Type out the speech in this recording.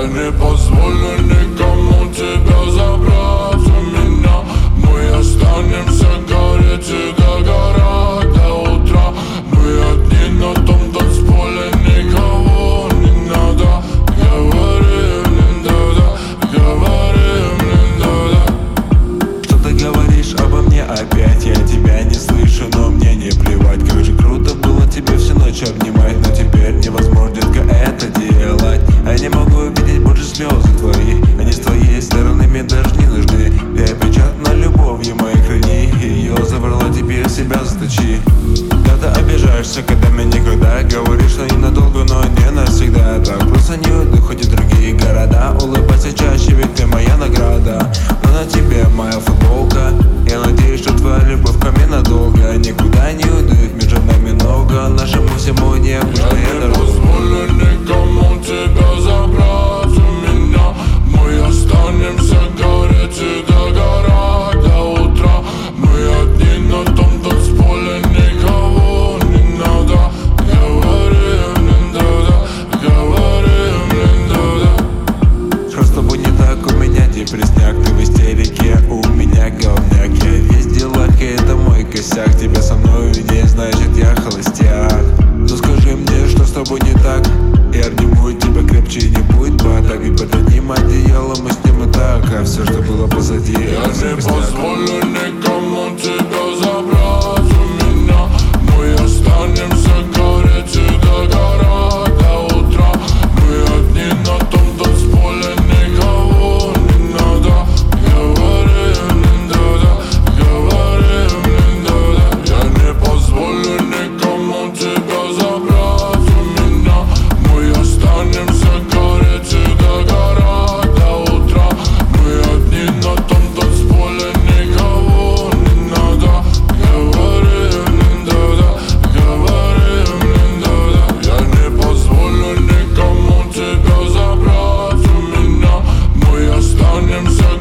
Я не позволю никому тебя забрать у меня. Мы останемся гореть и догорать до утра. Мы одни на том танцполе, никого не надо. Говорим, да-да, говорим, да-да. Что ты говоришь обо мне опять? Я тебя не слышу, но мне не плевать. Как же круто было тебе всю ночь обнимать, но теперь невозможно, детка, это делать. Я не могу видеть больше слезы твои, они с твоей стороны мне даже не нужны. Я печатна любовью моей, храни ее, забрала, теперь себя заточи. Когда ты обижаешься, когда меня никогда говоришь, что ненадолго, но не навсегда. Так просто не уйду, хоть и другие города. Улыбайся чаще, ведь ты моя награда. Но на тебе моя футболка. Я надеюсь, что твоя любовь ко мне надолго. Никуда не уйду, их между нами много. Нашему всему необычная дорога. Позволю никому тебя забрать у меня. Мы останемся гореть и догорать до утра. Мы одни на том танцполе, никого не надо. Говорим, да-да, говорим, да-да. Что с тобой не так, у меня депресняк. Ты в истерике, у меня говняк. Я весь делак, и это мой косяк. Тебя со мной не значит я холостяк. Ну скажи мне, что с тобой не так. Я обниму тебя крепче, не будет так. И под одним одеялом мы с ним и так. А все, что было позади, Я это не пустяк. позволю никому тебя забрать у меня. Мы останемся гореть и догорать до утра. Мы одни на том танцполе, никого не надо. Говорим, да-да, говорим, да-да. Я не позволю. Ostaniem